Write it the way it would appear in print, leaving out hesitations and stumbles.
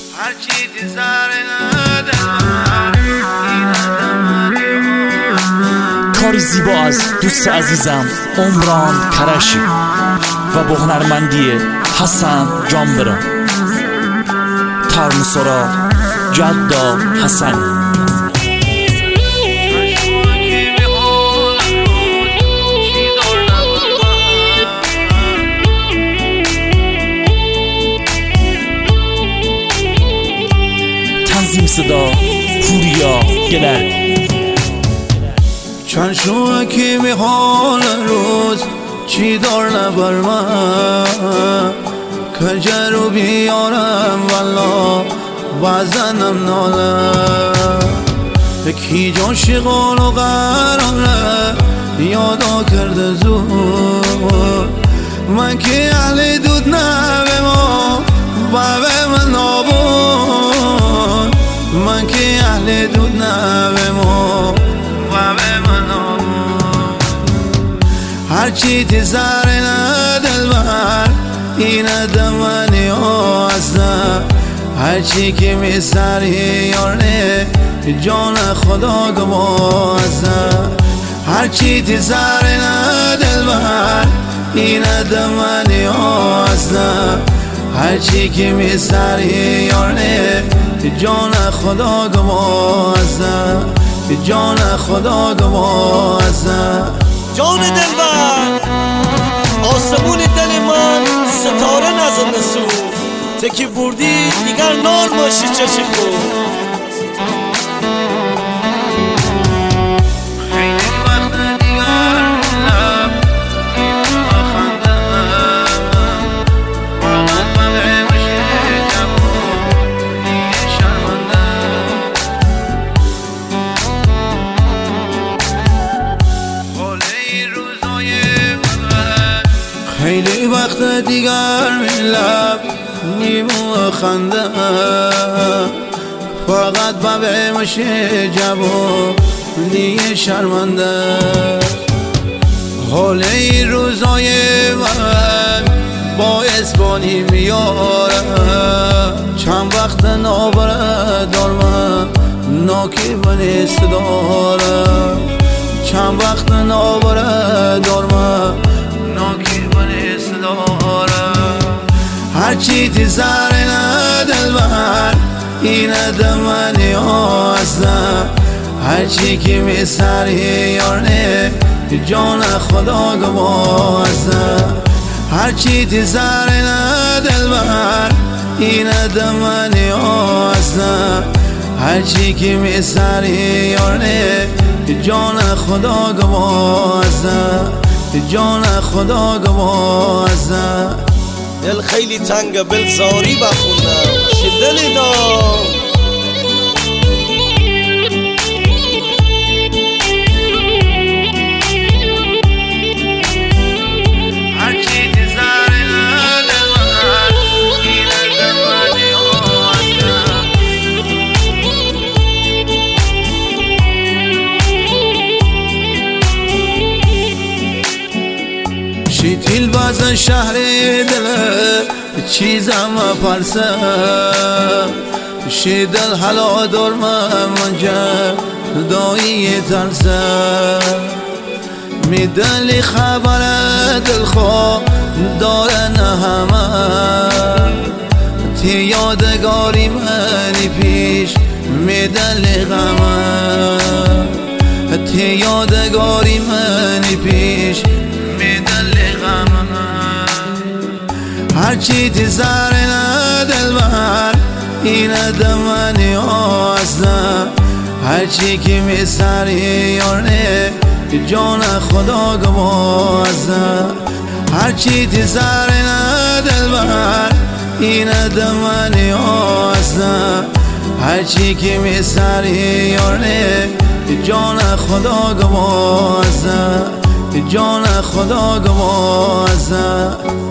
کاری زیبا از دوست عزیزم عمران کرشی و با هنرمندی حسن جانبرا ترمسرا جدا حسن. تنظیم صدا پوریا گلر. چند شو که به حال روز چی دار نبر من کجا رو بیارم والا بزنم ناله کی جان شغال و قراره یادا کرده زود من که اهل دود نبه ما بابه من نابون من که اهل دود نبه ما بابه من نابون هرچی تزاره ندل بر این دمانی آسته هرچی که میسری یارنه جان خدا گمازده هرچی تزاره ندل بر این دمانی آسته هرچی که میسری یارنه جان خدا گمازده جان خدا گمازده. جان دلبر آسمون دل من ستاره نزن نسو تکی بردی دیگر نار باشی چشی خود خیلی وقت دیگر لب نیمو خنده فقط ببه مشه جواب دیگه شرمنده حال این روزای من با اسبانی میاره چند وقت نابره دارم ناکی بنیست داره چند وقت نابره دارم ناکی بنیست داره هرچی تزاره ندل بر این دمانی آسته هرچی که میسری یارنه جان خدا گمازده هرچی تزاره ندل بر این دمانی آسته هرچی که میسری یارنه جان خدا گمازده جان خدا گمازده. دل خیلی تنگ بلزاری بخونم چی دلی دار شیتیل بازن شهر دل چیزم پرسه شیدل حالا دارم منجر دایی ترسه میدلی خبر دل خواه دارن همه تی یادگاری منی پیش میدلی غمه تی یادگاری منی پیش میدلی هرچی تزاره ندل بر این دمانی آسته هرچی که میسری یارنه جان خدا گمازده هرچی تزاره ندل بر این دمانی آسته هرچی که میسری یارنه جان خدا گمازده جان خدا گمازده.